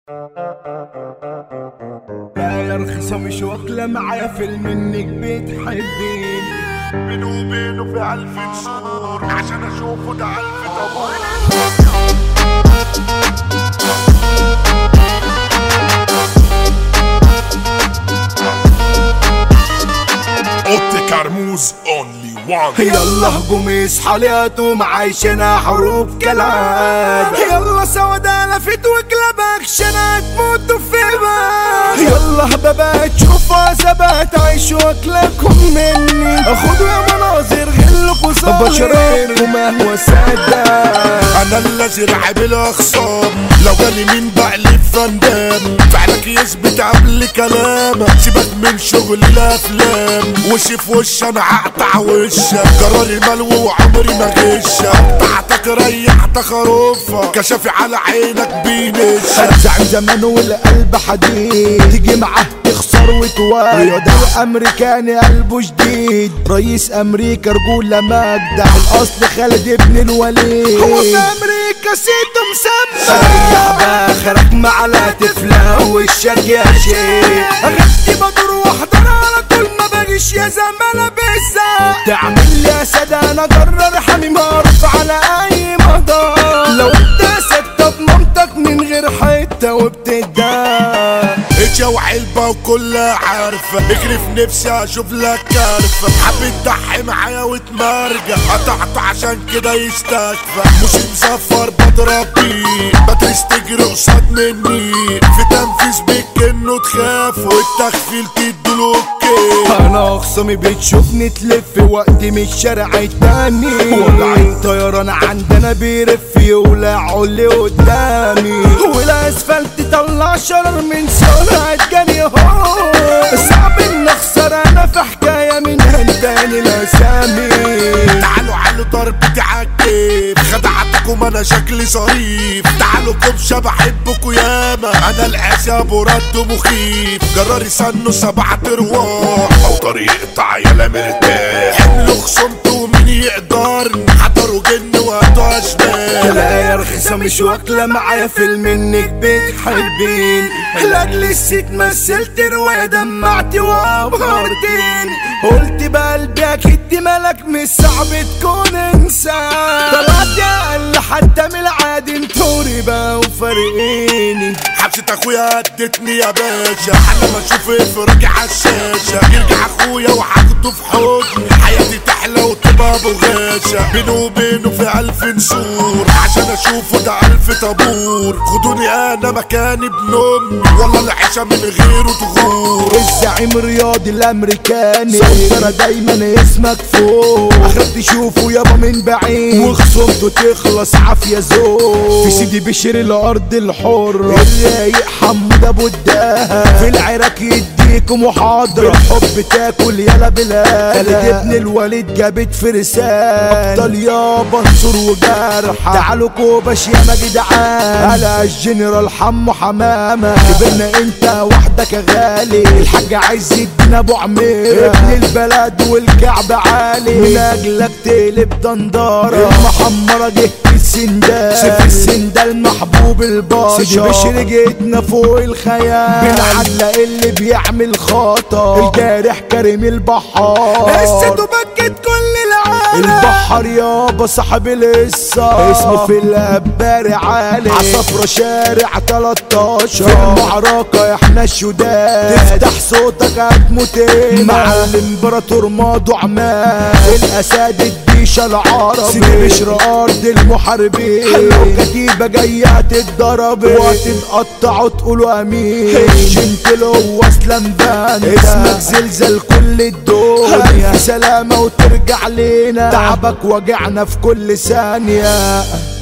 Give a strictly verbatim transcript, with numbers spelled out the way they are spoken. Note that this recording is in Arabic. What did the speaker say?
يا رخيصة مش واكلة معايا فيلم انك بتحبين بينه وبينه في ألف سور عشان اشوفه ده ألف طابور. اوتي كرموز اونلي وان. يلا هجوم اصحى لياتهم عايشنا حروب كالعادة. يلا سودا لفت وكلاب اكشن هتموتوا في بعض. يلا هبابات شوفوا عذابات عيشوا اكلكم مني. خدوا يا مناظر غلكوا صار بشريركم هو سادة. انا الذي رعب الاخصام لو جالي مين بقلب فندام. فعلك يثبت قبل كلامك سيبك من شغل الافلام. وشي في وش انا هقطع وشك قراري ملو وعمري ما غشك. قطعتك ريحتك خروفك كشافي على عينك بينشك. ارجع زمان والقلب حديد تيجي معاه تخسر وتوالي. رياضي امريكاني قلبه جديد رئيس امريكا رجولة مجدع. الاصل خالد ابن الوليد هو في امريكا سيده مسمى. ريح باخرك مع لا تفلى وشك يا شيخ. غدي بدور واحضر على طول ما باجيش يا زمالة بالذات. تعمل لي يا سادة انا جرر حميم هرف على اي مهدار. لو انت ستة بمامتك من غير حتة وبتدار. اجا وعلبة وكلها عارفة اجري في نفسي اشوف لك كارفة. حبيت تضحي معايا وتمرجع قطعت عشان كده يستكفى. مش مزفر بضرب بيه بترس تجري قصاد مني. في تنفيذ بيك انه تخاف والتخفيل تديله اوكي. انا خصمي بتشوفني تلف وقتي من الشارع التاني. وجع الطيران عندنا بيرف يولع اللي قدامي. والاسفلت طلع شرر من سرعة جاني هو. صعب ان اخسر انا في حكاية من هنداني الاسامي. تعالوا على ضربتي عالكيف خدعتكم انا شكلي ظريف. تعالوا كبشة بحبكوا ياما انا العذاب ورد مخيف. جراري سنه سبعة ارواح او طريقة عيالة مرتاح. حملوا خصمته مين يقدرني حضروا جن وقتوا اشباح. لا يا رخيصة مش واكلة معايا فيلم انك بتحبين. لاجل الست مثلت رواية دمعتي وابهرتين. قلت بقلبي اكيد دي مالك مش صعب تكون انسان. طلعت يا اقل حتى من العادي انتوا ربا وفارقيني. حبسة اخويا ادتني يا باشا على ما اشوف افرجي عالشاشة. يرجع اخويا وحاخده في حضني حياتي تحلى وتبقى ابو غاشة. بينه وبينه في الف نسور عشان اشوفه ده الف طابور. خدوني انا مكاني ابن امي والله العيشة من غيره تغور. الزعيم الرياضي الامريكاني سيطرة دايما اسمك فوق. اخرك تشوفه يابا من بعيد وخصومته تخلص عافية زور. في سيدي بشر الارض الحرة الرايق حمود ابو الدهب. في العراق يديكم محاضرة بالحب تاكل يالا بلاد. خالد ابن الوليد جابت فرسان ابطال يابا نصور وجرحة. تعالوا كوباش يا جدعان على الجنرال حمو حمامة. كبرنا انت وحدك يا غالي. الحاج عايز يدينا ابو عمير ابن البلد والكعب عالي. من اجلك تقلب دندارة المحمرة جه السندال. سيف السندال محبوب الباشا. سيدي بشر جيتنا فوق الخيال. بنعلق اللي بيعمل خطا الجارح كريم البحار. قصته بكت كل العالم. البحر يابا صاحب القصة اسمه في الاباري عالي. عصفرة شارع تلتاشر في المعركة احنا الشداد. تفتح صوتك هتموتين مع الامبراطور ماضو عماد. الاساد الديشة العربي سيدي بشر ارض المحاربين. لو كتيبة جاية تتضرب وتتقطعوا تقولوا امين. جنتلو واسلام باندا اسمك زلزال كل الدنيا. الف سلامة وترجع لينا تعبك وجعنا في كل ثانية.